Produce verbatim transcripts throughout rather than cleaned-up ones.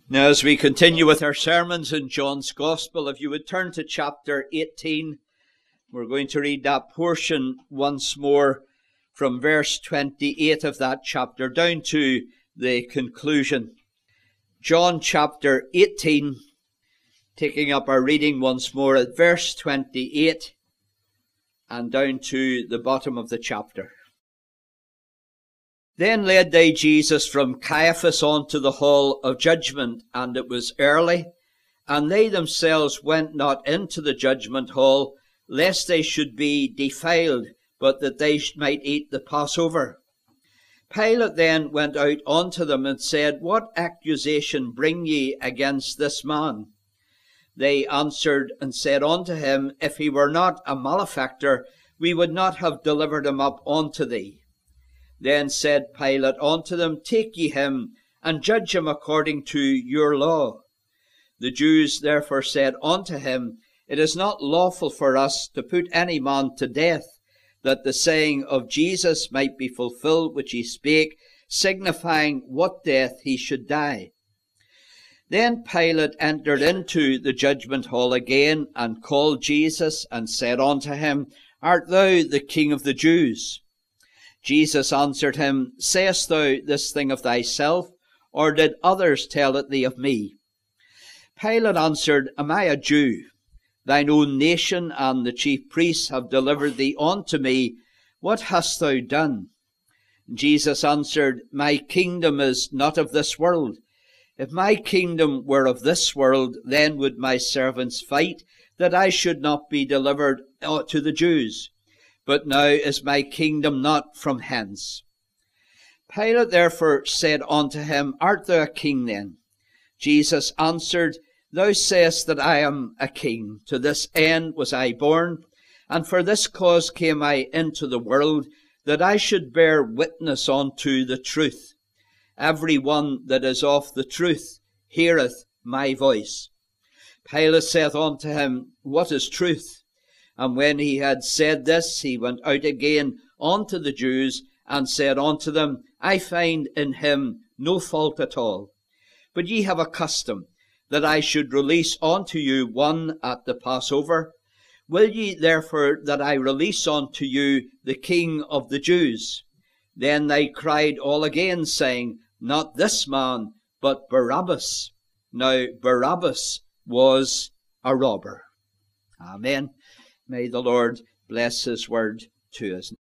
Now, as we continue with our sermons in John's Gospel, if you would turn to chapter eighteen, we're going to read that portion once more from verse twenty-eight of that chapter down to the conclusion. John chapter eighteen, taking up our reading once more at verse twenty-eight and down to the bottom of the chapter. Then led they Jesus from Caiaphas unto the hall of judgment, and it was early, and they themselves went not into the judgment hall, lest they should be defiled, but that they might eat the Passover. Pilate then went out unto them and said, What accusation bring ye against this man? They answered and said unto him, If he were not a malefactor, we would not have delivered him up unto thee. Then said Pilate unto them, Take ye him, and judge him according to your law. The Jews therefore said unto him, It is not lawful for us to put any man to death, that the saying of Jesus might be fulfilled which he spake, signifying what death he should die. Then Pilate entered into the judgment hall again, and called Jesus, and said unto him, Art thou the King of the Jews? Jesus answered him, Sayest thou this thing of thyself, or did others tell it thee of me? Pilate answered, Am I a Jew? Thine own nation and the chief priests have delivered thee unto me. What hast thou done? Jesus answered, My kingdom is not of this world. If my kingdom were of this world, then would my servants fight, that I should not be delivered to the Jews. But now is my kingdom not from hence. Pilate therefore said unto him, Art thou a king then? Jesus answered, Thou sayest that I am a king. To this end was I born, and for this cause came I into the world, that I should bear witness unto the truth. Every one that is of the truth heareth my voice. Pilate saith unto him, What is truth? And when he had said this, he went out again unto the Jews, and said unto them, I find in him no fault at all. But ye have a custom, that I should release unto you one at the Passover. Will ye therefore that I release unto you the King of the Jews? Then they cried all again, saying, Not this man, but Barabbas. Now Barabbas was a robber. Amen. May the Lord bless his word to us.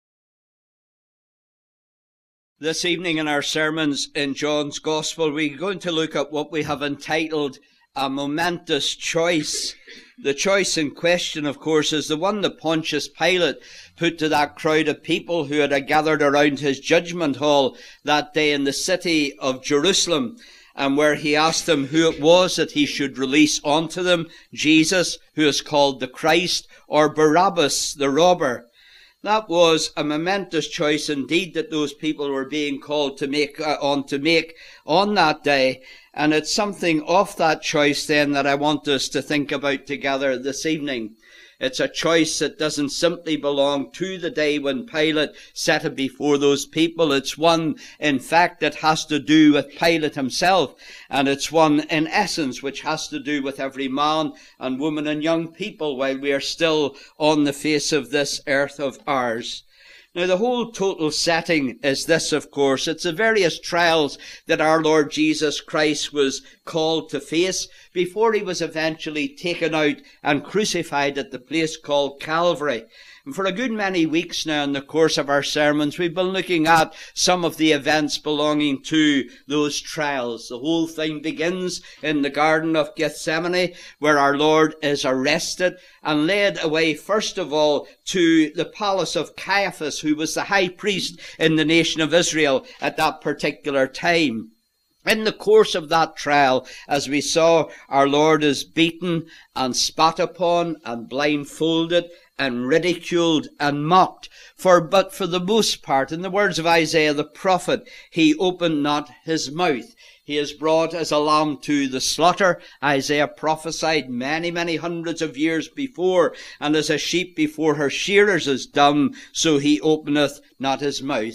This evening in our sermons in John's Gospel, we're going to look at what we have entitled A Momentous Choice. The choice in question, of course, is the one that Pontius Pilate put to that crowd of people who had gathered around his judgment hall that day in the city of Jerusalem, and where he asked them who it was that he should release unto them, Jesus, who is called the Christ, or Barabbas, the robber. That was a momentous choice indeed that those people were being called to make uh, on to make on that day. And it's something of that choice then that I want us to think about together this evening. It's a choice that doesn't simply belong to the day when Pilate set it before those people. It's one, in fact, that has to do with Pilate himself. And it's one, in essence, which has to do with every man and woman and young people while we are still on the face of this earth of ours. Now, the whole total setting is this, of course. It's the various trials that our Lord Jesus Christ was called to face before he was eventually taken out and crucified at the place called Calvary. And for a good many weeks now in the course of our sermons, we've been looking at some of the events belonging to those trials. The whole thing begins in the Garden of Gethsemane, where our Lord is arrested and led away, first of all, to the palace of Caiaphas, who was the high priest in the nation of Israel at that particular time. In the course of that trial, as we saw, our Lord is beaten and spat upon and blindfolded and ridiculed and mocked. For but for the most part, in the words of Isaiah the prophet, he opened not his mouth. He is brought as a lamb to the slaughter. Isaiah prophesied many, many hundreds of years before, and as a sheep before her shearers is dumb, so he openeth not his mouth.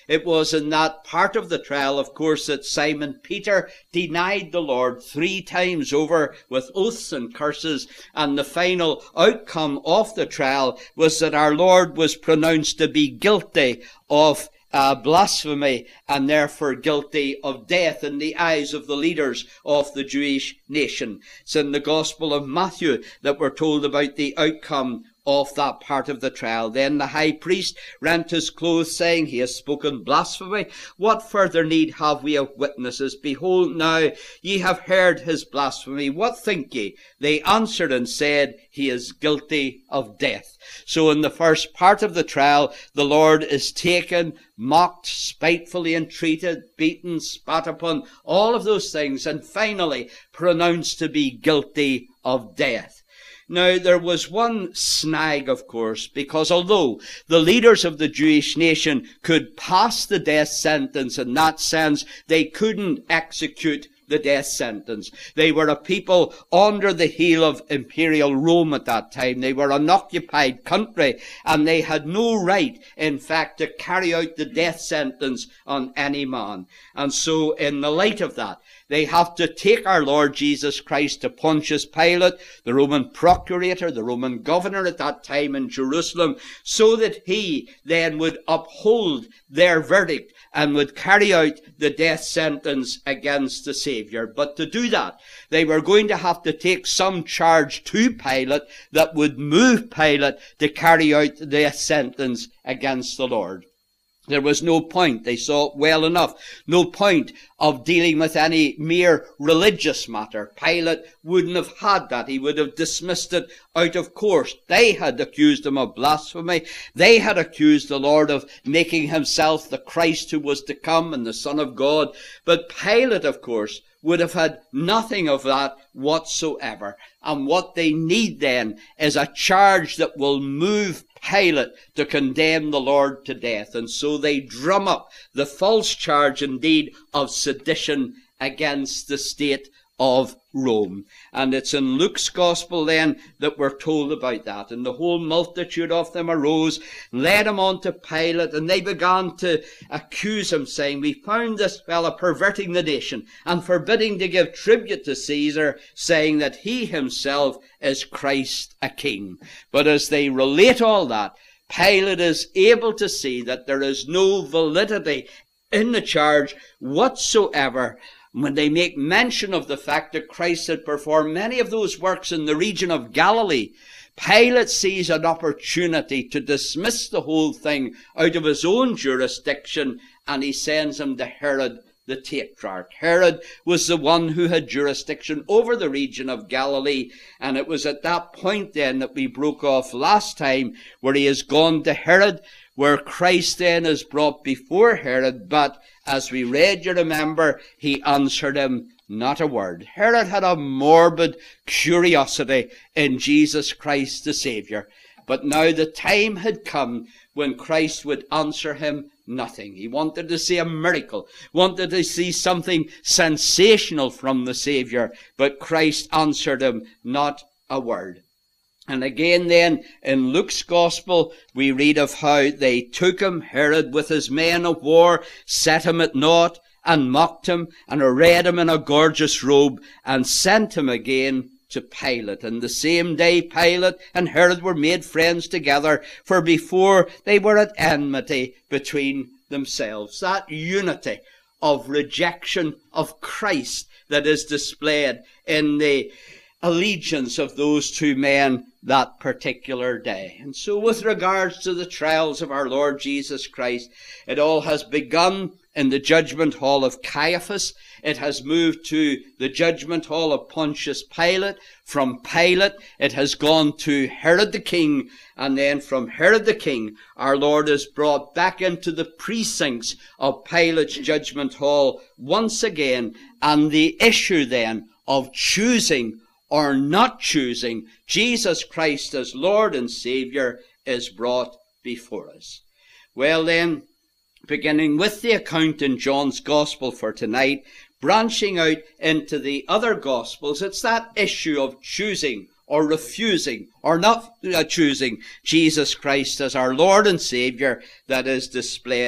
It was in that part of the trial, of course, that Simon Peter denied the Lord three times over with oaths and curses, and the final outcome of the trial was that our Lord was pronounced to be guilty of Uh, blasphemy, and therefore guilty of death in the eyes of the leaders of the Jewish nation. It's in the Gospel of Matthew that we're told about the outcome of that part of the trial. Then the high priest rent his clothes, saying, He has spoken blasphemy. What further need have we of witnesses? Behold, now ye have heard his blasphemy. What think ye? They answered and said, He is guilty of death. So in the first part of the trial, the Lord is taken, mocked, spitefully entreated, beaten, spat upon, all of those things, and finally pronounced to be guilty of death. Now, there was one snag, of course, because although the leaders of the Jewish nation could pass the death sentence in that sense, they couldn't execute the death sentence. They were a people under the heel of imperial Rome at that time. They were an occupied country, and they had no right, in fact, to carry out the death sentence on any man. And so, in the light of that, they have to take our Lord Jesus Christ to Pontius Pilate, the Roman procurator, the Roman governor at that time in Jerusalem, so that he then would uphold their verdict and would carry out the death sentence against the Savior. But to do that, they were going to have to take some charge to Pilate that would move Pilate to carry out the death sentence against the Lord. There was no point, they saw it well enough, no point of dealing with any mere religious matter. Pilate wouldn't have had that. He would have dismissed it out of court. They had accused him of blasphemy. They had accused the Lord of making himself the Christ who was to come and the Son of God. But Pilate, of course, would have had nothing of that whatsoever. And what they need then is a charge that will move Pilate to condemn the Lord to death. And so they drum up the false charge, indeed, of sedition against the state of Rome. And it's in Luke's Gospel then that we're told about that. And the whole multitude of them arose, led him on to Pilate, and they began to accuse him, saying, We found this fellow perverting the nation and forbidding to give tribute to Caesar, saying that he himself is Christ a king. But as they relate all that, Pilate is able to see that there is no validity in the charge whatsoever. When they make mention of the fact that Christ had performed many of those works in the region of Galilee, Pilate sees an opportunity to dismiss the whole thing out of his own jurisdiction, and he sends him to Herod the Tetrarch. Herod was the one who had jurisdiction over the region of Galilee, and it was at that point then that we broke off last time, where he has gone to Herod, where Christ then is brought before Herod, but as we read, you remember, he answered him not a word. Herod had a morbid curiosity in Jesus Christ the Savior. But now the time had come when Christ would answer him nothing. He wanted to see a miracle, wanted to see something sensational from the Savior, but Christ answered him not a word. And again then, in Luke's Gospel, we read of how they took him, Herod, with his men of war, set him at naught, and mocked him, and arrayed him in a gorgeous robe, and sent him again to Pilate. And the same day Pilate and Herod were made friends together, for before they were at enmity between themselves. That unity of rejection of Christ that is displayed in the allegiance of those two men that particular day. And so with regards to the trials of our Lord Jesus Christ, it all has begun in the judgment hall of Caiaphas. It has moved to the judgment hall of Pontius Pilate. From Pilate, it has gone to Herod the king. And then from Herod the king, our Lord is brought back into the precincts of Pilate's judgment hall once again. And the issue then of choosing or not choosing Jesus Christ as Lord and Savior is brought before us. Well then, beginning with the account in John's Gospel for tonight, branching out into the other Gospels, it's that issue of choosing or refusing or not choosing Jesus Christ as our Lord and Savior that is displayed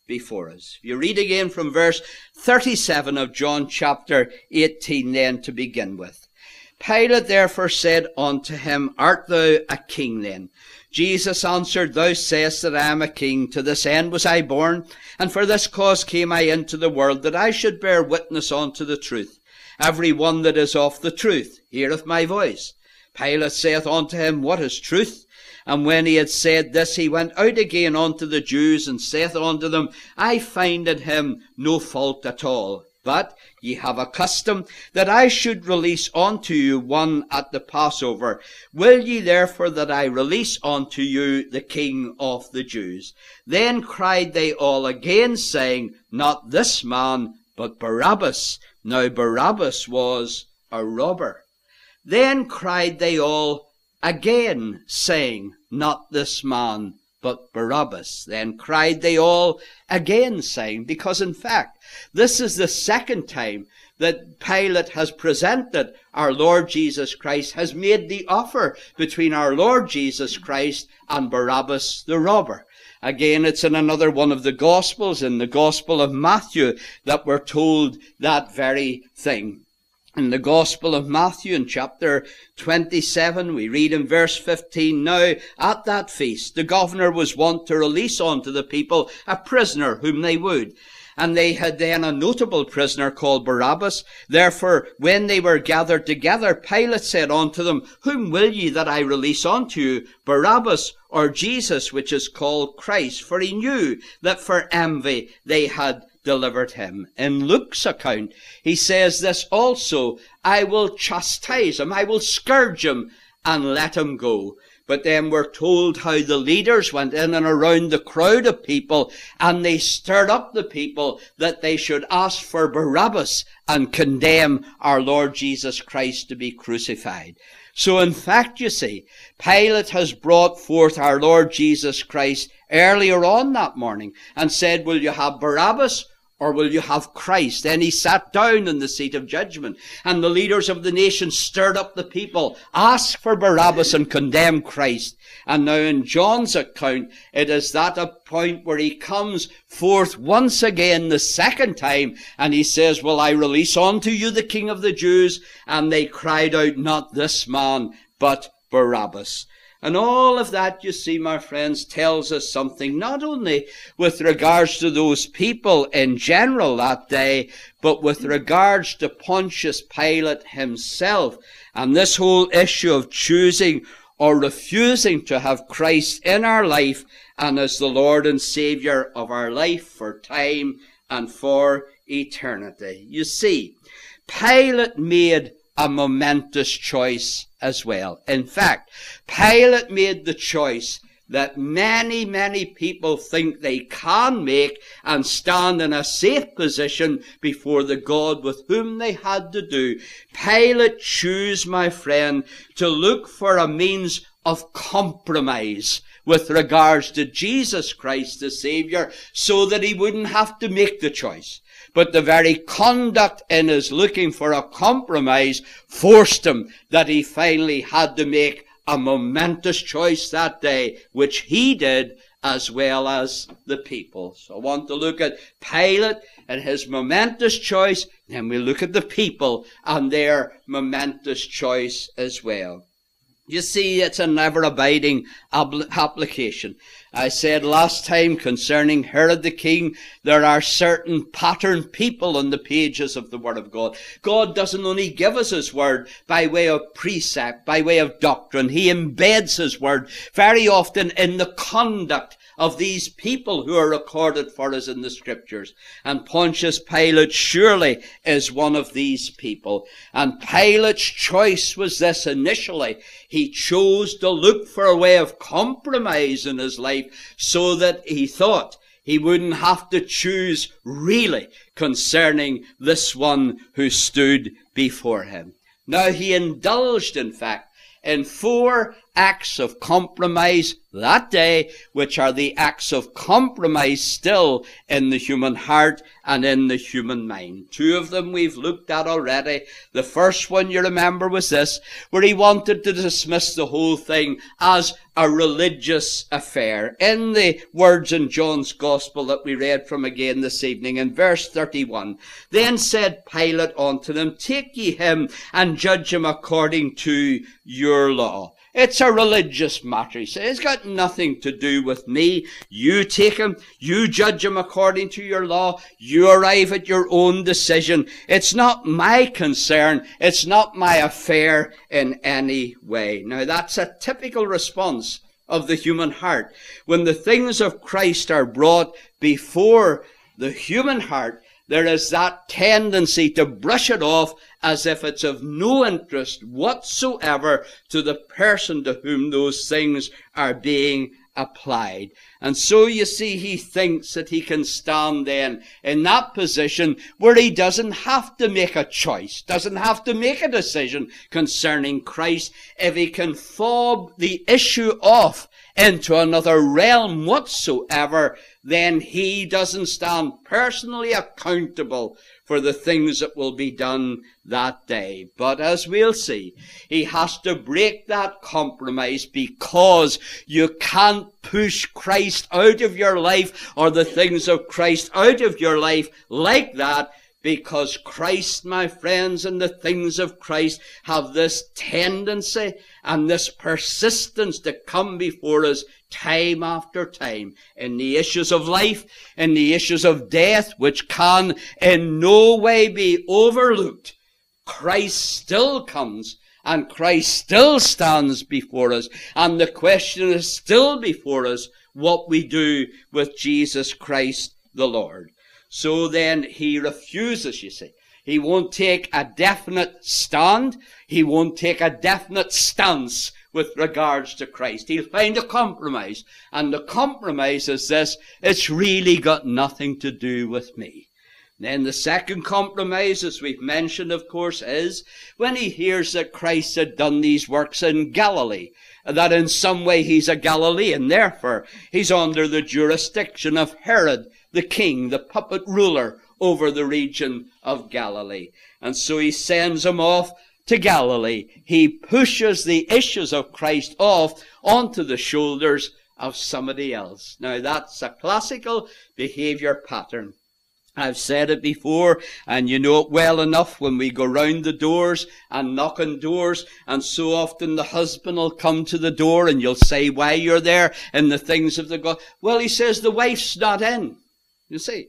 before us. You read again from verse thirty-seven of John chapter eighteen then to begin with. Pilate therefore said unto him, Art thou a king then? Jesus answered, Thou sayest that I am a king. To this end was I born, and for this cause came I into the world, that I should bear witness unto the truth. Every one that is of the truth heareth my voice. Pilate saith unto him, What is truth? And when he had said this, he went out again unto the Jews, and saith unto them, I find in him no fault at all. But ye have a custom that I should release unto you one at the Passover. Will ye therefore that I release unto you the King of the Jews? Then cried they all again, saying, Not this man, but Barabbas. Now Barabbas was a robber. Then cried they all again, saying, Not this man, but Barabbas. Then cried they all again, saying, because in fact, this is the second time that Pilate has presented our Lord Jesus Christ, has made the offer between our Lord Jesus Christ and Barabbas the robber. Again, it's in another one of the Gospels, in the Gospel of Matthew, that we're told that very thing. In the Gospel of Matthew, in chapter twenty-seven, we read in verse fifteen, Now at that feast the governor was wont to release unto the people a prisoner whom they would. And they had then a notable prisoner called Barabbas. Therefore, when they were gathered together, Pilate said unto them, Whom will ye that I release unto you, Barabbas or Jesus, which is called Christ? For he knew that for envy they had delivered him. In Luke's account, he says this also, I will chastise him, I will scourge him, and let him go. But then we're told how the leaders went in and around the crowd of people, and they stirred up the people that they should ask for Barabbas and condemn our Lord Jesus Christ to be crucified. So in fact, you see, Pilate has brought forth our Lord Jesus Christ earlier on that morning and said, will you have Barabbas or will you have Christ? Then he sat down in the seat of judgment, and the leaders of the nation stirred up the people, asked for Barabbas and condemned Christ. And now in John's account, it is that a point where he comes forth once again the second time, and he says, will I release unto you the King of the Jews? And they cried out, not this man, but Barabbas. And all of that, you see, my friends, tells us something, not only with regards to those people in general that day, but with regards to Pontius Pilate himself, and this whole issue of choosing or refusing to have Christ in our life and as the Lord and Savior of our life for time and for eternity. You see, Pilate made a momentous choice as well. In fact, Pilate made the choice that many, many people think they can make and stand in a safe position before the God with whom they had to do. Pilate chose, my friend, to look for a means of compromise with regards to Jesus Christ the Savior, so that he wouldn't have to make the choice. But the very conduct in his looking for a compromise forced him that he finally had to make a momentous choice that day, which he did as well as the people. So I want to look at Pilate and his momentous choice, then we look at the people and their momentous choice as well. You see, it's a never-abiding application. I said last time concerning Herod the king, there are certain patterned people on the pages of the Word of God. God doesn't only give us His Word by way of precept, by way of doctrine. He embeds His Word very often in the conduct of these people who are recorded for us in the Scriptures. And Pontius Pilate surely is one of these people. And Pilate's choice was this initially. He chose to look for a way of compromise in his life so that he thought he wouldn't have to choose really concerning this one who stood before him. Now he indulged, in fact, in four acts of compromise that day, which are the acts of compromise still in the human heart and in the human mind. Two of them we've looked at already. The first one, you remember, was this, where he wanted to dismiss the whole thing as a religious affair. In the words in John's Gospel that we read from again this evening, in verse thirty-one, then said Pilate unto them, take ye him and judge him according to your law. It's a religious matter. He says, it's got nothing to do with me. You take him, you judge him according to your law, you arrive at your own decision. It's not my concern, it's not my affair in any way. Now that's a typical response of the human heart. When the things of Christ are brought before the human heart, there is that tendency to brush it off as if it's of no interest whatsoever to the person to whom those things are being applied. And so you see, he thinks that he can stand then in that position where he doesn't have to make a choice, doesn't have to make a decision concerning Christ. If he can fob the issue off into another realm whatsoever, then he doesn't stand personally accountable for the things that will be done that day. But as we'll see, he has to break that compromise, because you can't push Christ out of your life or the things of Christ out of your life like that, because Christ, my friends, and the things of Christ have this tendency and this persistence to come before us time after time in the issues of life, in the issues of death, which can in no way be overlooked. Christ still comes, and Christ still stands before us, and the question is still before us what we do with Jesus Christ the Lord. So then he refuses, you see. He won't take a definite stand. He won't take a definite stance with regards to Christ. He'll find a compromise. And the compromise is this: it's really got nothing to do with me. Then the second compromise, as we've mentioned, of course, is when he hears that Christ had done these works in Galilee, that in some way he's a Galilean, therefore he's under the jurisdiction of Herod, the king, the puppet ruler over the region of Galilee. And so he sends him off to Galilee. He pushes the issues of Christ off onto the shoulders of somebody else. Now that's a classical behavior pattern. I've said it before, and you know it well enough when we go round the doors and knock on doors, and so often the husband will come to the door and you'll say why you're there and the things of the God. Well, he says the wife's not in. You see,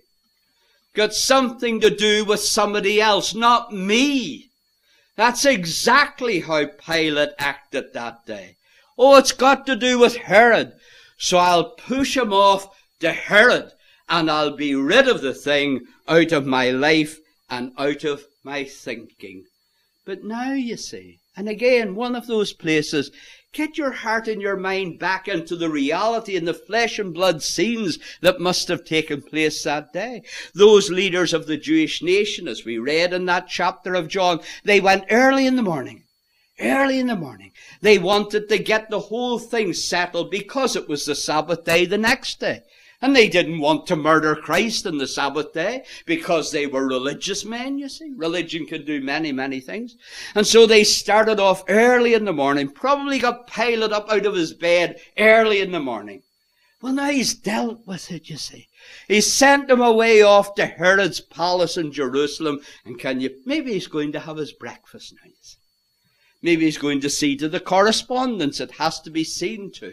got something to do with somebody else, not me. That's exactly how Pilate acted that day. Oh, it's got to do with Herod, so I'll push him off to Herod, and I'll be rid of the thing out of my life and out of my thinking. But now you see, and again, one of those places, get your heart and your mind back into the reality and the flesh and blood scenes that must have taken place that day. Those leaders of the Jewish nation, as we read in that chapter of John, they went early in the morning. Early in the morning. They wanted to get the whole thing settled because it was the Sabbath day the next day. And they didn't want to murder Christ on the Sabbath day because they were religious men, you see. Religion can do many, many things. And so they started off early in the morning, probably got Pilate up out of his bed early in the morning. Well, now he's dealt with it, you see. He sent him away off to Herod's palace in Jerusalem. And can you, maybe he's going to have his breakfast now, you see. Maybe he's going to see to the correspondence it has to be seen to.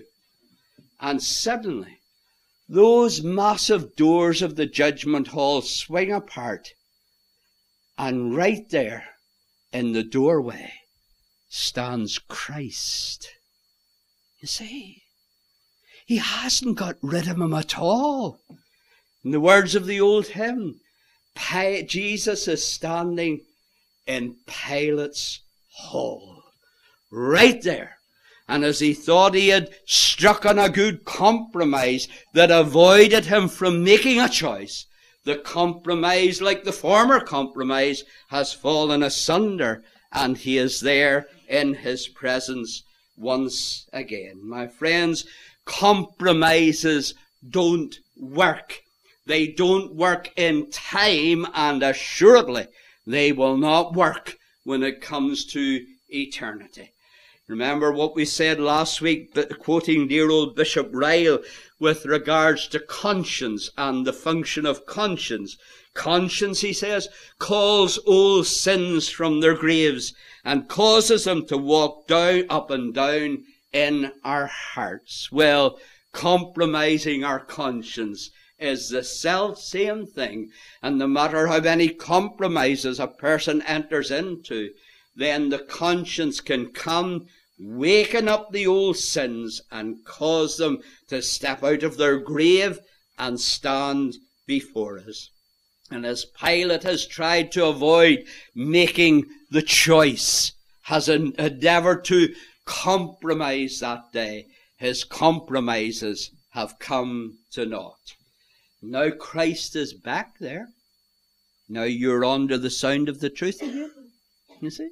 And suddenly, those massive doors of the judgment hall swing apart, and right there in the doorway stands Christ. You see, he hasn't got rid of him at all. In the words of the old hymn, Jesus is standing in Pilate's hall, right there. And as he thought he had struck on a good compromise that avoided him from making a choice, the compromise, like the former compromise, has fallen asunder, and he is there in his presence once again. My friends, compromises don't work. They don't work in time, and assuredly they will not work when it comes to eternity. Remember what we said last week, quoting dear old Bishop Ryle, with regards to conscience and the function of conscience. Conscience, he says, calls old sins from their graves and causes them to walk down, up and down in our hearts. Well, compromising our conscience is the self same thing, and no matter how many compromises a person enters into, then the conscience can come, waken up the old sins and cause them to step out of their grave and stand before us. And as Pilate has tried to avoid making the choice, has endeavored to compromise that day, his compromises have come to naught. Now Christ is back there. Now you're under the sound of the truth again. You see?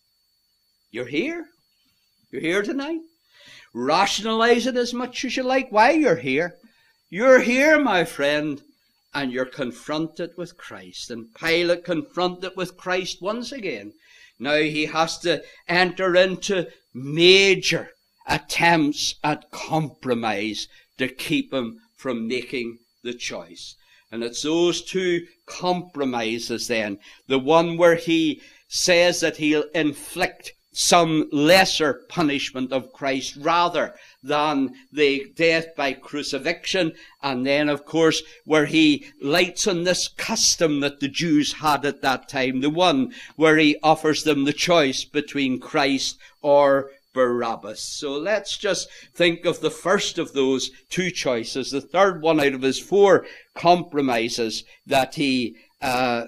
You're here. You're here tonight. Rationalize it as much as you like why you're here. You're here, my friend, and you're confronted with Christ. And Pilate confronted with Christ once again. Now he has to enter into major attempts at compromise to keep him from making the choice. And it's those two compromises then. The one where he says that he'll inflict some lesser punishment of Christ rather than the death by crucifixion. And then, of course, where he lights on this custom that the Jews had at that time, the one where he offers them the choice between Christ or Barabbas. So let's just think of the first of those two choices, the third one out of his four compromises that he uh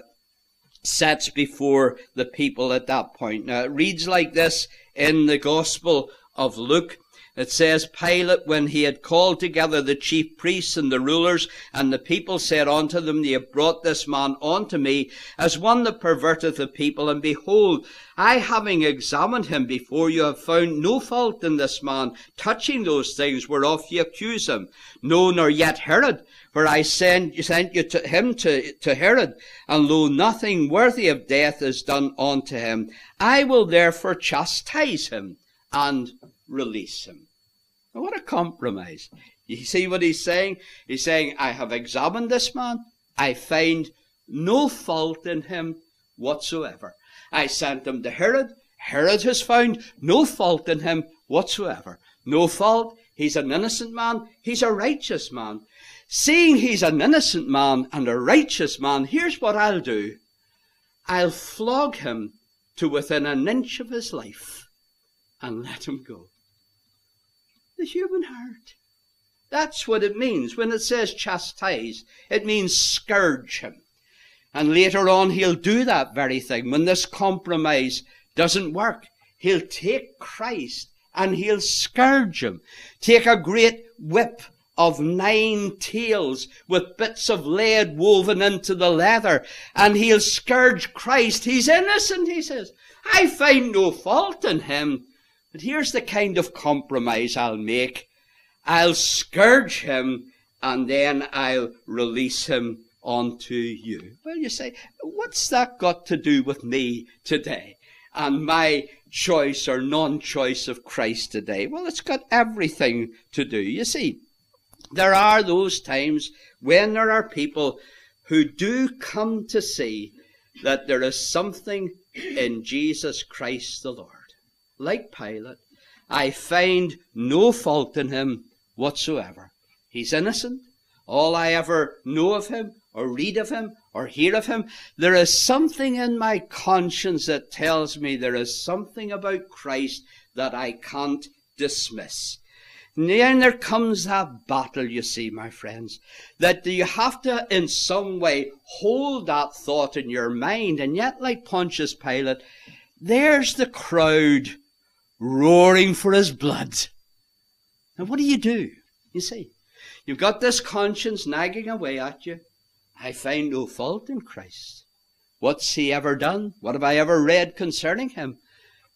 sets before the people at that point. Now, it reads like this in the Gospel of Luke. It says, Pilate, when he had called together the chief priests and the rulers, and the people, said unto them, Ye have brought this man unto me as one that perverteth the people. And behold, I, having examined him before you, have found no fault in this man touching those things whereof ye accuse him. No, nor yet Herod. For I sent, sent you to him to, to Herod, and lo, nothing worthy of death is done unto him. I will therefore chastise him and release him. Now, what a compromise. You see what he's saying? He's saying, I have examined this man. I find no fault in him whatsoever. I sent him to Herod. Herod has found no fault in him whatsoever. No fault. He's an innocent man. He's a righteous man. Seeing he's an innocent man and a righteous man, here's what I'll do. I'll flog him to within an inch of his life and let him go. The human heart. That's what it means. When it says chastise, it means scourge him. And later on, he'll do that very thing. When this compromise doesn't work, he'll take Christ and he'll scourge him. Take a great whip of nine tails with bits of lead woven into the leather, and he'll scourge Christ. He's innocent, he says. I find no fault in him. But here's the kind of compromise I'll make. I'll scourge him, and then I'll release him unto you. Well, you say, what's that got to do with me today? And my choice or non-choice of Christ today? Well, it's got everything to do. You see, there are those times when there are people who do come to see that there is something in Jesus Christ the Lord. Like Pilate, I find no fault in him whatsoever. He's innocent. All I ever know of him, or read of him, or hear of him, there is something in my conscience that tells me there is something about Christ that I can't dismiss. And then there comes that battle, you see, my friends, that you have to in some way hold that thought in your mind. And yet, like Pontius Pilate, there's the crowd roaring for his blood. Now, what do you do? You see, you've got this conscience nagging away at you. I find no fault in Christ. What's he ever done? What have I ever read concerning him?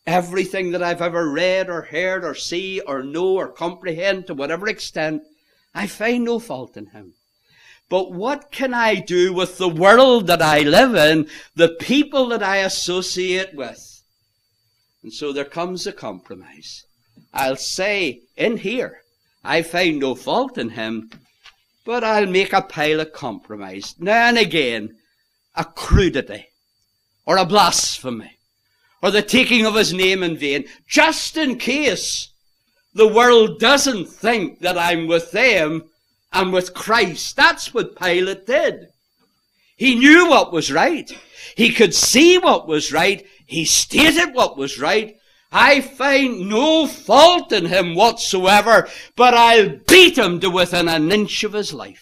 everything that I've ever read or heard or see or know or comprehend to whatever extent, I find no fault in him. But what can I do with the world that I live in, the people that I associate with? And so there comes a compromise. I'll say in here, I find no fault in him, but I'll make a pile of compromise. Now and again, a crudity, or a blasphemy, or the taking of his name in vain, just in case the world doesn't think that I'm with them and with Christ. That's what Pilate did. He knew what was right. He could see what was right. He stated what was right. I find no fault in him whatsoever, but I'll beat him to within an inch of his life.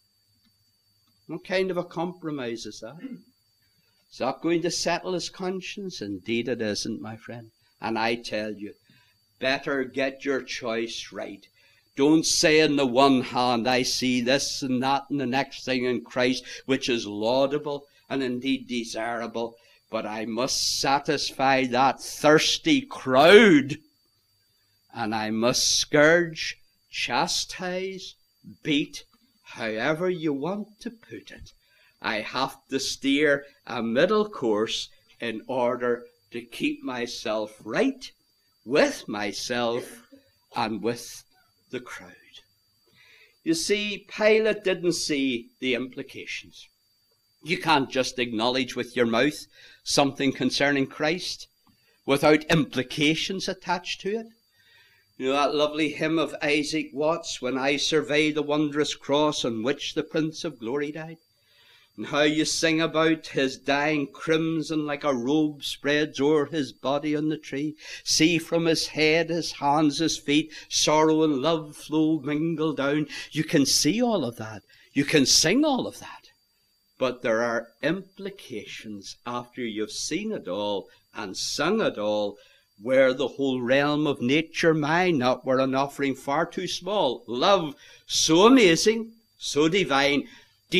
What kind of a compromise is that? Is that going to settle his conscience? Indeed it isn't, my friend. And I tell you, better get your choice right. Don't say on the one hand, I see this and that and the next thing in Christ, which is laudable and indeed desirable, but I must satisfy that thirsty crowd, and I must scourge, chastise, beat, however you want to put it. I have to steer a middle course in order to keep myself right with myself and with the crowd. You see, Pilate didn't see the implications. You can't just acknowledge with your mouth something concerning Christ without implications attached to it. You know that lovely hymn of Isaac Watts, when I survey the wondrous cross on which the Prince of Glory died? And how you sing about his dying crimson like a robe spreads o'er his body on the tree. See from his head, his hands, his feet, sorrow and love flow mingle down. You can see all of that. You can sing all of that. But there are implications after you've seen it all and sung it all, where the whole realm of nature mine, not were an offering far too small. Love so amazing, so divine,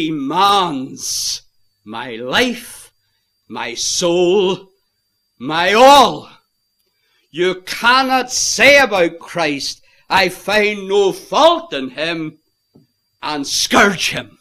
demands my life, my soul, my all. You cannot say about Christ, I find no fault in him, and scourge him.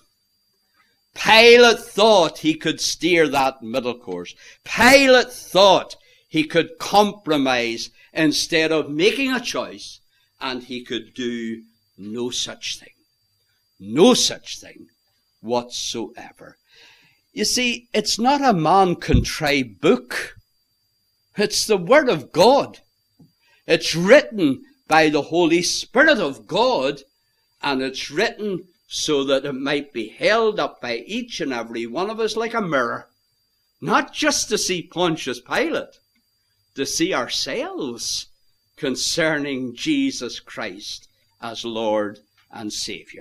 Pilate thought he could steer that middle course. Pilate thought he could compromise instead of making a choice, and he could do no such thing. No such thing whatsoever. You see, it's not a man-contrived book. It's the Word of God. It's written by the Holy Spirit of God, and it's written so that it might be held up by each and every one of us like a mirror. Not just to see Pontius Pilate, to see ourselves concerning Jesus Christ as Lord and Saviour.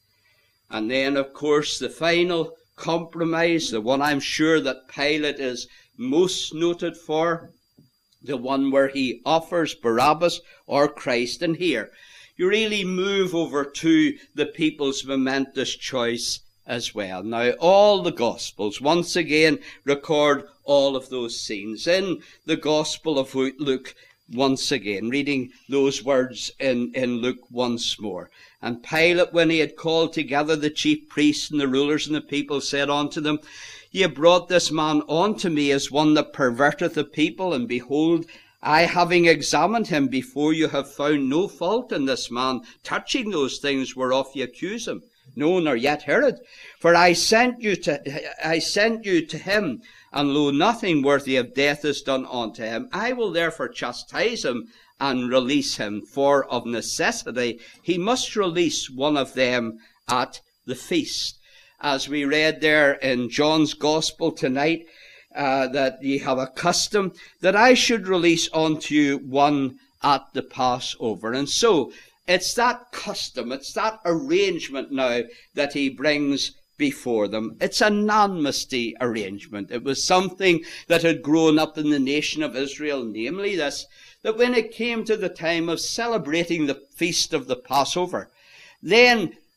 And then, of course, the final compromise, the one I'm sure that Pilate is most noted for, the one where he offers Barabbas or Christ. And here, you really move over to the people's momentous choice as well. Now, all the Gospels, once again, record all of those scenes. In the Gospel of Luke, once again, reading those words in, in Luke once more. And Pilate, when he had called together the chief priests and the rulers and the people, said unto them, Ye brought this man unto me as one that perverteth the people, and behold, I, having examined him before you, have found no fault in this man touching those things whereof ye accuse him. No, nor yet Herod. For I sent you to, I sent you to him, and lo, nothing worthy of death is done unto him. I will therefore chastise him and release him, for of necessity he must release one of them at the feast. As we read there in John's Gospel tonight, uh, that ye have a custom that I should release unto you one at the Passover. And so, it's that custom, it's that arrangement now that he brings before them. It's an amnesty arrangement. It was something that had grown up in the nation of Israel, namely this, that when it came to the time of celebrating the feast of the Passover, then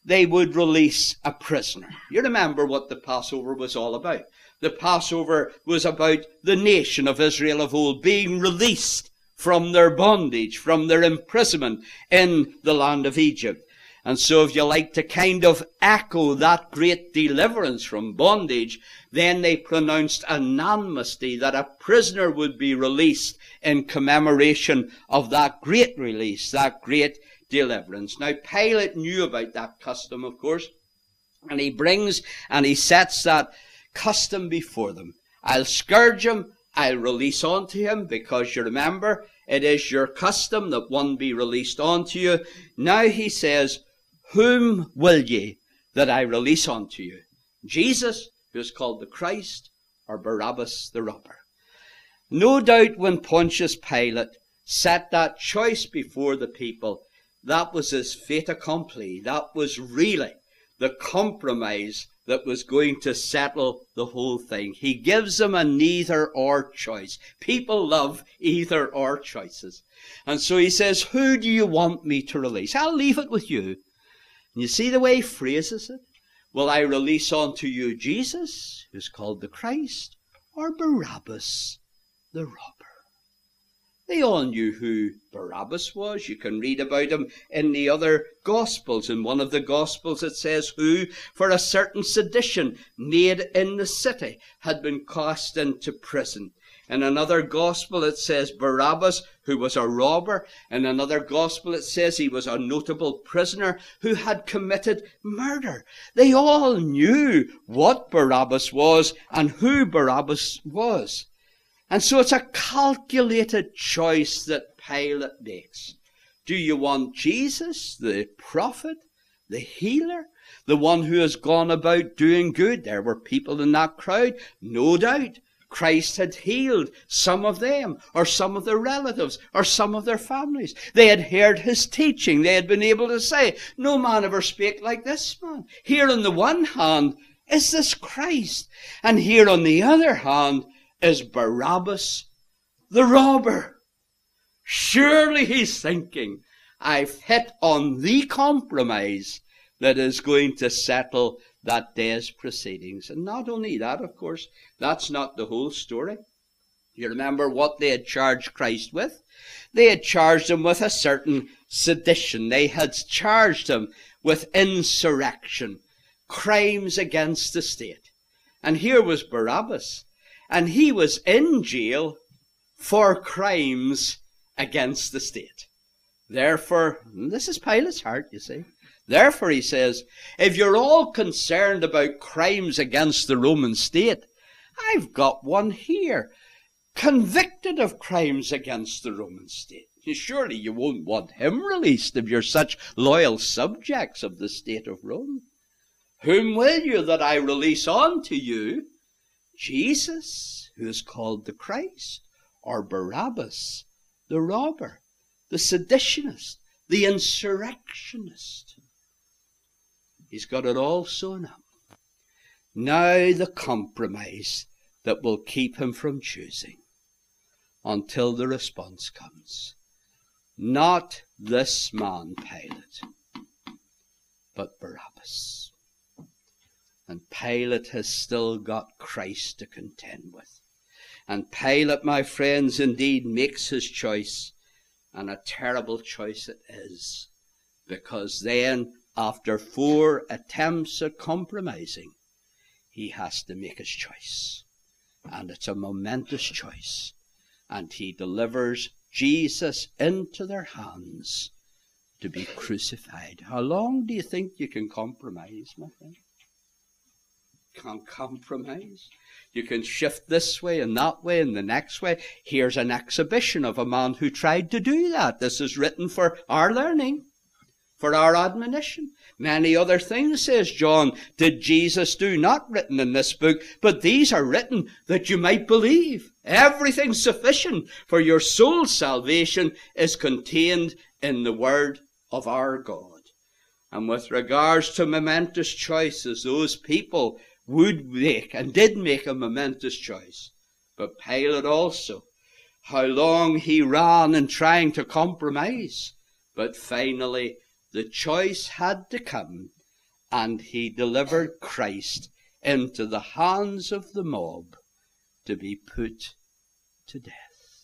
they would release a prisoner. You remember what the Passover was all about. The Passover was about the nation of Israel of old being released from their bondage, from their imprisonment in the land of Egypt. And so if you like to kind of echo that great deliverance from bondage, then they pronounced an amnesty that a prisoner would be released in commemoration of that great release, that great deliverance. Now, Pilate knew about that custom, of course, and he brings and he sets that custom before them. I'll scourge him, I'll release unto him, because you remember, it is your custom that one be released unto you. Now he says, whom will ye that I release unto you? Jesus, who is called the Christ, or Barabbas the robber? No doubt when Pontius Pilate set that choice before the people, that was his fait accompli. That was really the compromise that was going to settle the whole thing. He gives them a neither or choice. People love either or choices. And so he says, who do you want me to release? I'll leave it with you. And you see the way he phrases it? Will I release unto you Jesus, who's called the Christ, or Barabbas the robber? They all knew who Barabbas was. You can read about him in the other Gospels. In one of the Gospels it says who, for a certain sedition made in the city, had been cast into prison. In another Gospel it says Barabbas, who was a robber. In another Gospel it says he was a notable prisoner who had committed murder. They all knew what Barabbas was and who Barabbas was. And so it's a calculated choice that Pilate makes. Do you want Jesus, the prophet, the healer, the one who has gone about doing good? There were people in that crowd, no doubt. Christ had healed some of them, or some of their relatives, or some of their families. They had heard his teaching. They had been able to say, no man ever spake like this man. Here on the one hand is this Christ, and here on the other hand is Barabbas the robber. Surely he's thinking, I've hit on the compromise that is going to settle that day's proceedings. And not only that, of course, that's not the whole story. You remember what they had charged Christ with? They had charged him with a certain sedition. They had charged him with insurrection, crimes against the state. And here was Barabbas, and he was in jail for crimes against the state. Therefore, this is Pilate's heart, you see. Therefore, he says, if you're all concerned about crimes against the Roman state, I've got one here, convicted of crimes against the Roman state. Surely you won't want him released if you're such loyal subjects of the state of Rome. Whom will you that I release unto you? Jesus, who is called the Christ, or Barabbas, the robber, the seditionist, the insurrectionist. He's got it all sewn up. Now the compromise that will keep him from choosing until the response comes. Not this man, Pilate, but Barabbas. And Pilate has still got Christ to contend with. And Pilate, my friends, indeed makes his choice, and a terrible choice it is, because then, after four attempts at compromising, he has to make his choice. And it's a momentous choice. And he delivers Jesus into their hands to be crucified. How long do you think you can compromise, my friend? Can't compromise. You can shift this way and that way and the next way. Here's an exhibition of a man who tried to do that. This is written for our learning, for our admonition. Many other things, says John, did Jesus do, not written in this book, but these are written that you might believe. Everything sufficient for your soul's salvation is contained in the word of our God. And with regards to momentous choices, those people would make and did make a momentous choice. But Pilate also, how long he ran in trying to compromise. But finally, the choice had to come, and he delivered Christ into the hands of the mob to be put to death.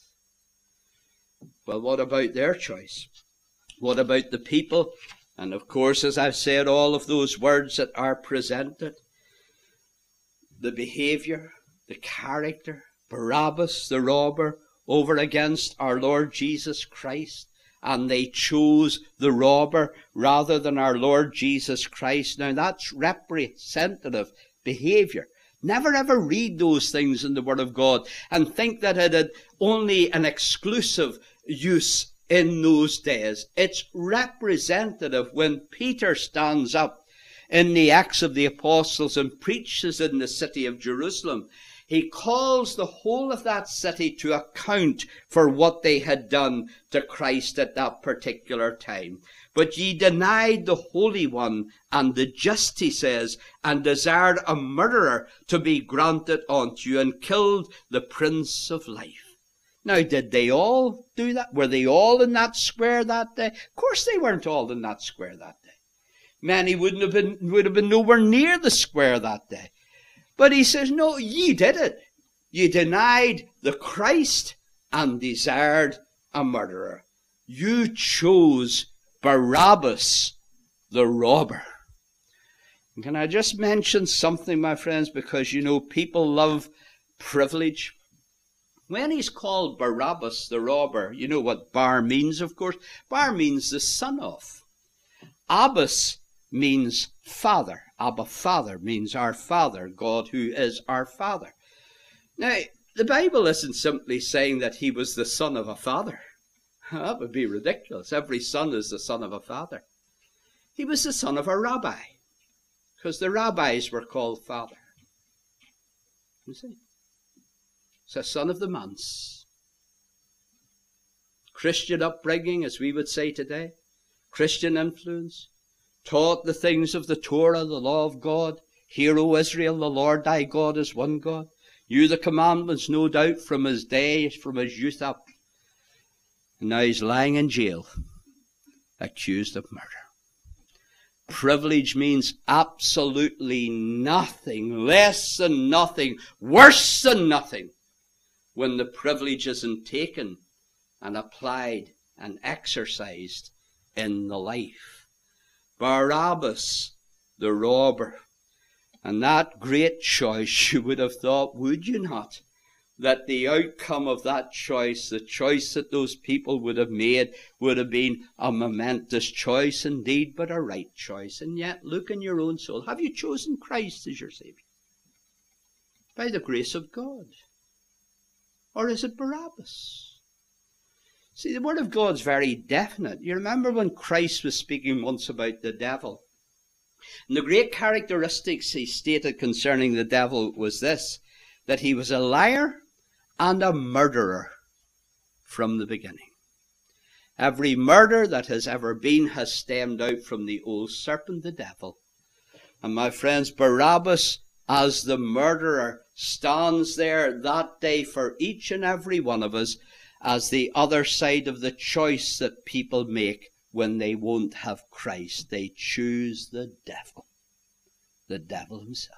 Well, what about their choice? What about the people? And of course, as I've said, all of those words that are presented, the behavior, the character, Barabbas, the robber, over against our Lord Jesus Christ, and they chose the robber rather than our Lord Jesus Christ. Now that's representative behavior. Never ever read those things in the Word of God and think that it had only an exclusive use in those days. It's representative when Peter stands up in the Acts of the Apostles and preaches in the city of Jerusalem. He calls the whole of that city to account for what they had done to Christ at that particular time. But ye denied the Holy One and the just, he says, and desired a murderer to be granted unto you, and killed the Prince of Life. Now, did they all do that? Were they all in that square that day? Of course they weren't all in that square that day. Many wouldn't have been, would have been nowhere near the square that day. But he says, no, ye did it. Ye denied the Christ and desired a murderer. You chose Barabbas, the robber. And can I just mention something, my friends, because, you know, people love privilege. When he's called Barabbas, the robber, you know what bar means, of course. Bar means the son of. Abbas means father. Abba, Father, means our Father, God who is our Father. Now, the Bible isn't simply saying that he was the son of a father. That would be ridiculous. Every son is the son of a father. He was the son of a rabbi, because the rabbis were called father. You see? It's a son of the manse. Christian upbringing, as we would say today. Christian influence. Taught the things of the Torah, the law of God. Hear, O Israel, the Lord thy God is one God. Knew the commandments, no doubt, from his days, from his youth up. And now he's lying in jail, accused of murder. Privilege means absolutely nothing, less than nothing, worse than nothing, when the privilege isn't taken and applied and exercised in the life. Barabbas, the robber. And that great choice, you would have thought, would you not, that the outcome of that choice, the choice that those people would have made, would have been a momentous choice indeed, but a right choice. And yet, look in your own soul. Have you chosen Christ as your Savior? By the grace of God. Or is it Barabbas? See, the Word of God's very definite. You remember when Christ was speaking once about the devil. And the great characteristics he stated concerning the devil was this, that he was a liar and a murderer from the beginning. Every murder that has ever been has stemmed out from the old serpent, the devil. And my friends, Barabbas, as the murderer, stands there that day for each and every one of us as the other side of the choice that people make when they won't have Christ. They choose the devil, the devil himself.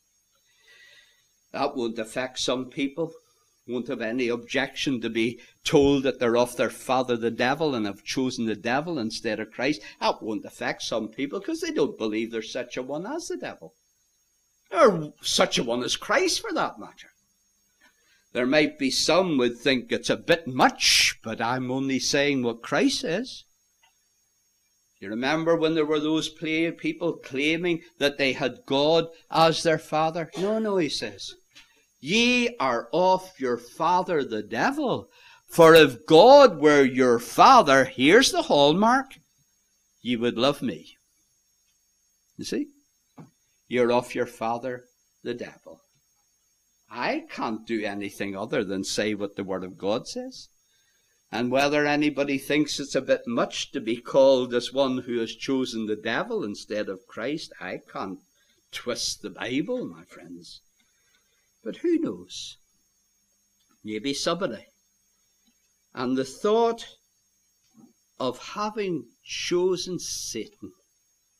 That won't affect some people. Won't have any objection to be told that they're of their father the devil and have chosen the devil instead of Christ. That won't affect some people because they don't believe there's such a one as the devil. Or such a one as Christ, for that matter. There might be some would think it's a bit much, but I'm only saying what Christ says. You remember when there were those people claiming that they had God as their father? No, no, he says. Ye are of your father the devil. For if God were your father, here's the hallmark, ye would love me. You see? You're of your father the devil. I can't do anything other than say what the Word of God says. And whether anybody thinks it's a bit much to be called as one who has chosen the devil instead of Christ, I can't twist the Bible, my friends. But who knows? Maybe somebody. And the thought of having chosen Satan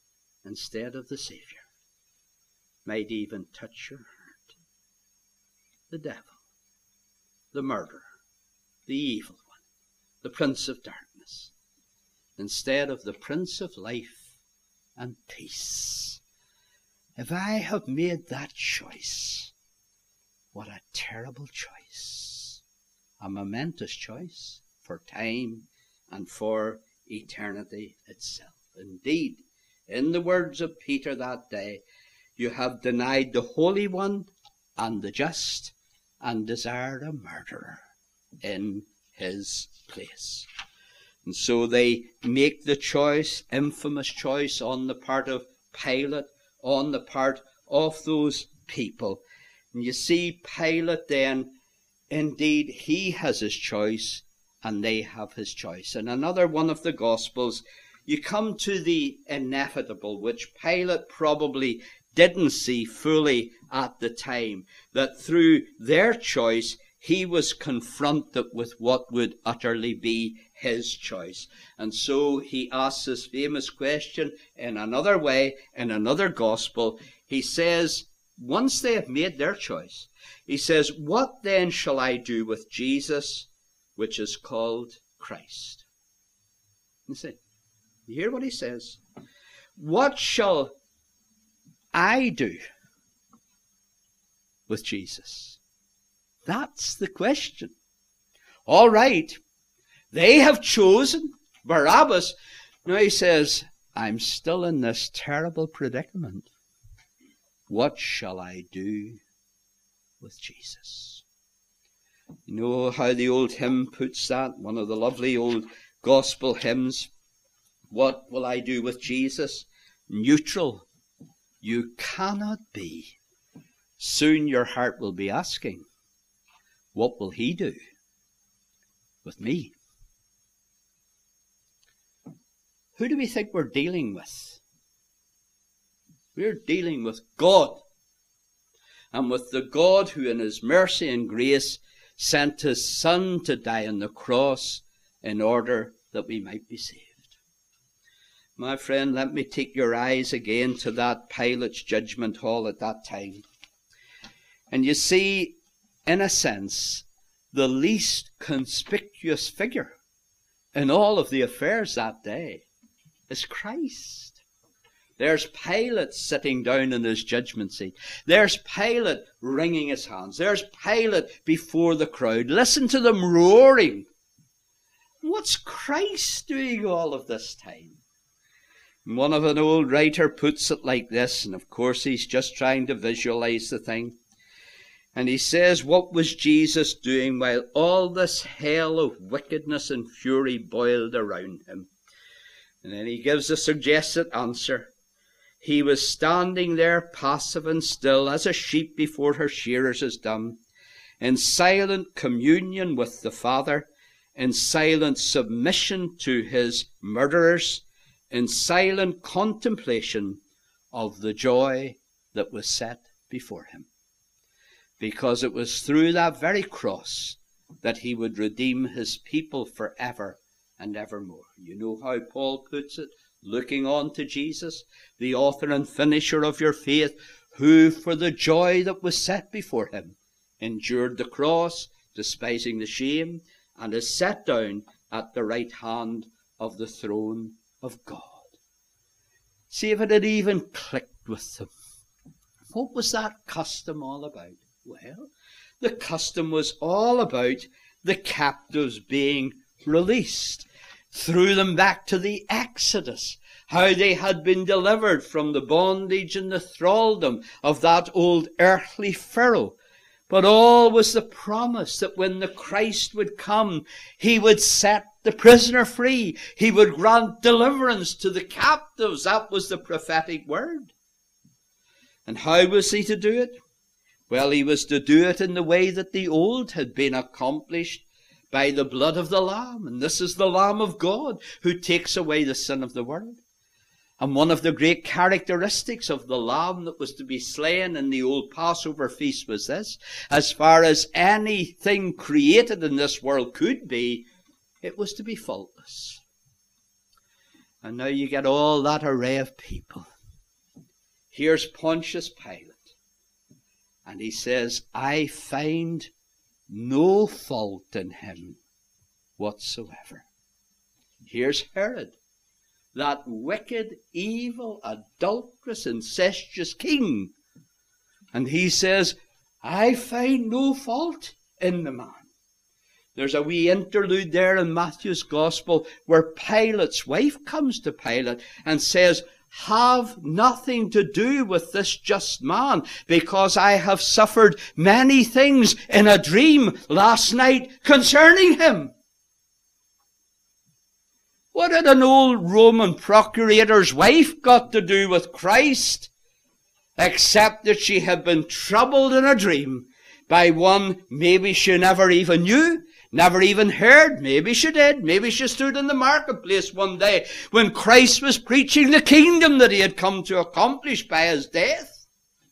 instead of the Saviour might even touch your heart. The devil, the murderer, the evil one, the prince of darkness, instead of the Prince of life and peace. If I have made that choice, what a terrible choice. A momentous choice for time and for eternity itself. Indeed, in the words of Peter that day, you have denied the Holy One and the just, and desired a murderer in his place. And so they make the choice, infamous choice on the part of Pilate, on the part of those people. And you see, Pilate then, indeed, he has his choice, and they have his choice. In another one of the Gospels, you come to the inevitable, which Pilate probably didn't see fully at the time, that through their choice, he was confronted with what would utterly be his choice. And so he asks this famous question in another way, in another gospel. He says, once they have made their choice, he says, what then shall I do with Jesus, which is called Christ? You see, you hear what he says? What shall I do with Jesus? That's the question. All right, they have chosen Barabbas. Now he says, I'm still in this terrible predicament. What shall I do with Jesus? You know how the old hymn puts that, one of the lovely old gospel hymns. What will I do with Jesus? Neutral. You cannot be. Soon your heart will be asking, what will he do with me? Who do we think we're dealing with? We're dealing with God. And with the God who in his mercy and grace sent his Son to die on the cross in order that we might be saved. My friend, let me take your eyes again to that Pilate's judgment hall at that time. And you see, in a sense, the least conspicuous figure in all of the affairs that day is Christ. There's Pilate sitting down in his judgment seat. There's Pilate wringing his hands. There's Pilate before the crowd. Listen to them roaring. What's Christ doing all of this time? One of an old writer puts it like this, and of course he's just trying to visualize the thing. And he says, what was Jesus doing while all this hell of wickedness and fury boiled around him? And then he gives a suggested answer. He was standing there passive and still, as a sheep before her shearers is dumb, in silent communion with the Father, in silent submission to his murderers, in silent contemplation of the joy that was set before him. Because it was through that very cross that he would redeem his people forever and evermore. You know how Paul puts it, looking on to Jesus, the author and finisher of your faith, who for the joy that was set before him endured the cross, despising the shame, and is set down at the right hand of the throne of God. See if it had even clicked with them. What was that custom all about? Well, the custom was all about the captives being released. Threw them back to the Exodus, how they had been delivered from the bondage and the thraldom of that old earthly Pharaoh. But all was the promise that when the Christ would come, he would set the prisoner free. He would grant deliverance to the captives. That was the prophetic word. And how was he to do it? Well, he was to do it in the way that the old had been accomplished, by the blood of the Lamb. And this is the Lamb of God who takes away the sin of the world. And one of the great characteristics of the Lamb that was to be slain in the old Passover feast was this: as far as anything created in this world could be, it was to be faultless. And now you get all that array of people. Here's Pontius Pilate. And he says, I find no fault in him whatsoever. Here's Herod, that wicked, evil, adulterous, incestuous king. And he says, I find no fault in the man. There's a wee interlude there in Matthew's Gospel where Pilate's wife comes to Pilate and says, have nothing to do with this just man, because I have suffered many things in a dream last night concerning him. What had an old Roman procurator's wife got to do with Christ, except that she had been troubled in a dream by one maybe she never even knew, never even heard? Maybe she did. Maybe she stood in the marketplace one day when Christ was preaching the kingdom that he had come to accomplish by his death.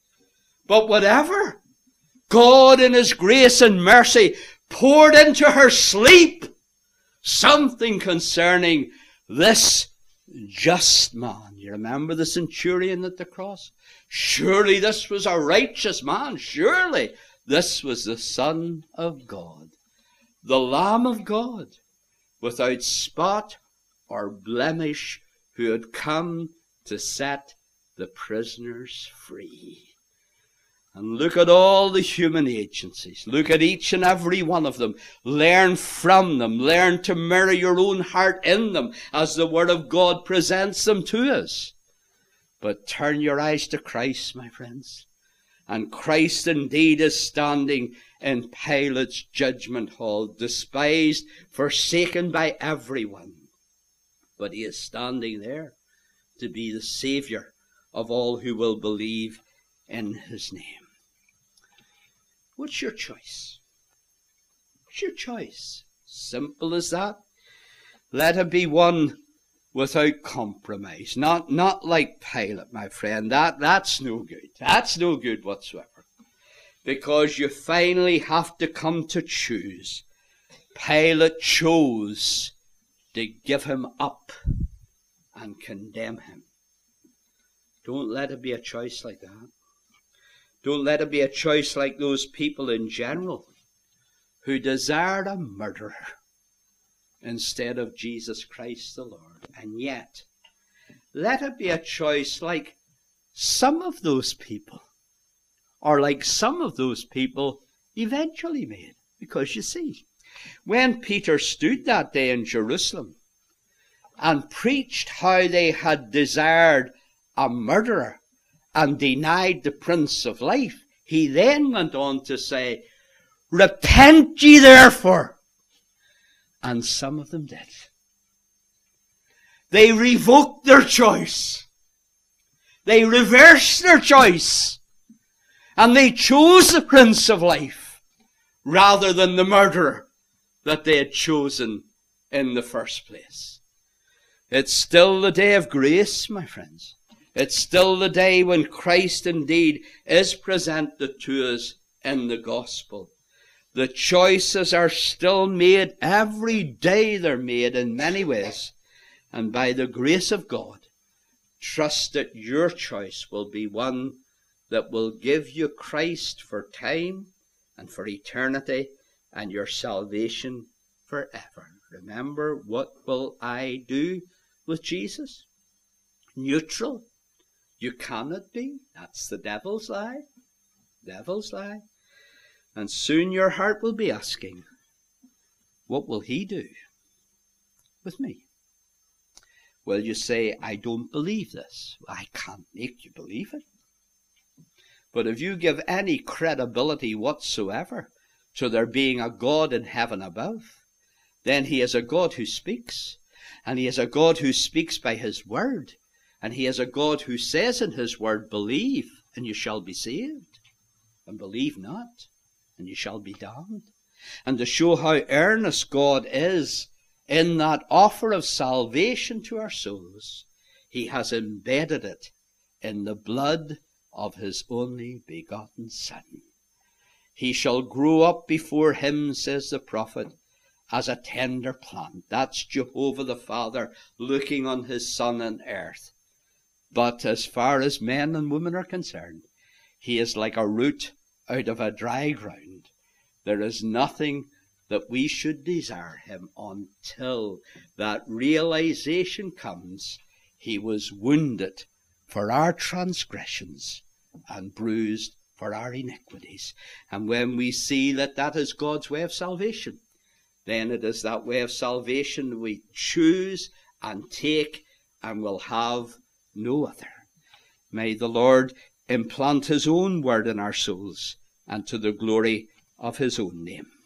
But whatever, God in his grace and mercy poured into her sleep something concerning this just man. You remember the centurion at the cross? Surely this was a righteous man. Surely this was the Son of God, the Lamb of God, without spot or blemish, who had come to set the prisoners free. And look at all the human agencies. Look at each and every one of them. Learn from them. Learn to mirror your own heart in them as the Word of God presents them to us. But turn your eyes to Christ, my friends. And Christ indeed is standing in Pilate's judgment hall, despised, forsaken by everyone. But he is standing there to be the Saviour of all who will believe in his name. What's your choice? What's your choice? Simple as that. Let it be one without compromise. Not, not like Pilate, my friend. That, that's no good. That's no good whatsoever. Because you finally have to come to choose. Pilate chose to give him up and condemn him. Don't let it be a choice like that. Don't let it be a choice like those people in general who desired a murderer instead of Jesus Christ the Lord. And yet, let it be a choice like some of those people, or like some of those people eventually made. Because you see, when Peter stood that day in Jerusalem and preached how they had desired a murderer and denied the Prince of Life, he then went on to say, repent ye therefore. And some of them did. They revoked their choice. They reversed their choice. And they chose the Prince of Life rather than the murderer that they had chosen in the first place. It's still the day of grace, my friends. It's still the day when Christ indeed is presented to us in the gospel. The choices are still made. Every day they're made in many ways. And by the grace of God, trust that your choice will be one that will give you Christ for time and for eternity and your salvation forever. Remember, what will I do with Jesus? Neutral. You cannot be. That's the devil's lie. Devil's lie. And soon your heart will be asking, what will he do with me? Will you say, I don't believe this? I can't make you believe it. But if you give any credibility whatsoever to there being a God in heaven above, then he is a God who speaks. And he is a God who speaks by his word. And he is a God who says in his word, believe, and you shall be saved. And believe not, and you shall be damned. And to show how earnest God is in that offer of salvation to our souls, he has embedded it in the blood of his only begotten Son. He shall grow up before him, says the prophet, as a tender plant. That's Jehovah the Father looking on his Son on earth. But as far as men and women are concerned, he is like a root out of a dry ground. There is nothing that we should desire him until that realization comes. He was wounded for our transgressions and bruised for our iniquities. And when we see that that is God's way of salvation, then it is that way of salvation we choose and take and will have no other. May the Lord implant his own word in our souls, and to the glory of his own name.